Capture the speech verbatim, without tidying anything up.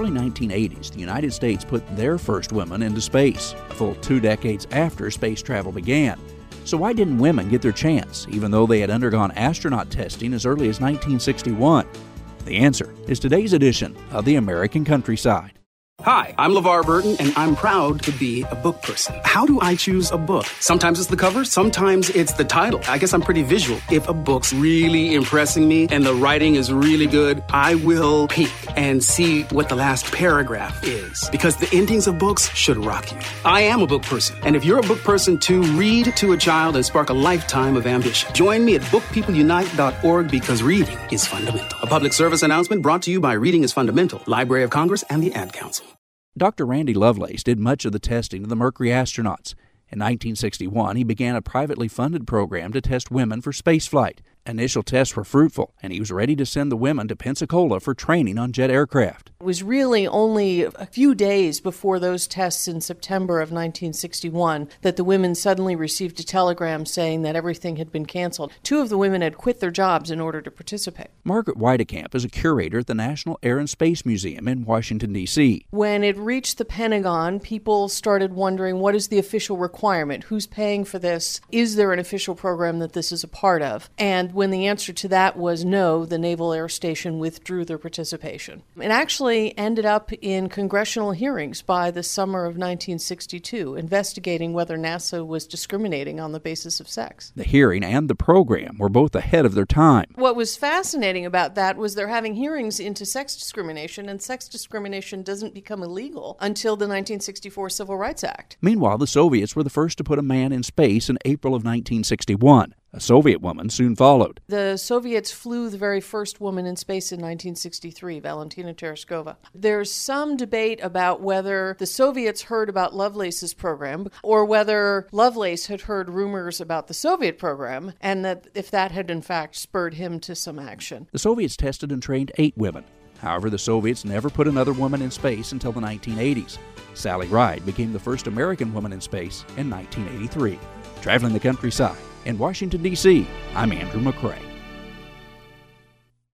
early nineteen eighties, the United States put their first women into space, a full two decades after space travel began. So why didn't women get their chance, even though they had undergone astronaut testing as early as nineteen sixty-one? The answer is today's edition of The American Countryside. Hi, I'm LeVar Burton, and I'm proud to be a book person. How do I choose a book? Sometimes it's the cover, sometimes it's the title. I guess I'm pretty visual. If a book's really impressing me and the writing is really good, I will peek and see what the last paragraph is, because the endings of books should rock you. I am a book person, and if you're a book person too, read to a child and spark a lifetime of ambition. Join me at book people unite dot org, because reading is fundamental. A public service announcement brought to you by Reading is Fundamental, Library of Congress, and the Ad Council. Doctor Randy Lovelace did much of the testing of the Mercury astronauts. In nineteen sixty-one, he began a privately funded program to test women for spaceflight. Initial tests were fruitful, and he was ready to send the women to Pensacola for training on jet aircraft. It was really only a few days before those tests in September of nineteen sixty-one that the women suddenly received a telegram saying that everything had been canceled. Two of the women had quit their jobs in order to participate. Margaret Weidekamp is a curator at the National Air and Space Museum in Washington, D C When it reached the Pentagon, people started wondering, what is the official requirement? Who's paying for this? Is there an official program that this is a part of? And when the answer to that was no, the Naval Air Station withdrew their participation. It actually ended up in congressional hearings by the summer of nineteen sixty-two, investigating whether NASA was discriminating on the basis of sex. The hearing and the program were both ahead of their time. What was fascinating about that was they're having hearings into sex discrimination, and sex discrimination doesn't become illegal until the nineteen sixty-four Civil Rights Act. Meanwhile, the Soviets were the first to put a man in space in April of nineteen sixty-one. A Soviet woman soon followed. The Soviets flew the very first woman in space in nineteen sixty-three, Valentina Tereshkova. There's some debate about whether the Soviets heard about Lovelace's program or whether Lovelace had heard rumors about the Soviet program, and that if that had in fact spurred him to some action. The Soviets tested and trained eight women. However, the Soviets never put another woman in space until the nineteen eighties. Sally Ride became the first American woman in space in nineteen eighty-three. Traveling the countryside in Washington, D C, I'm Andrew McCrae.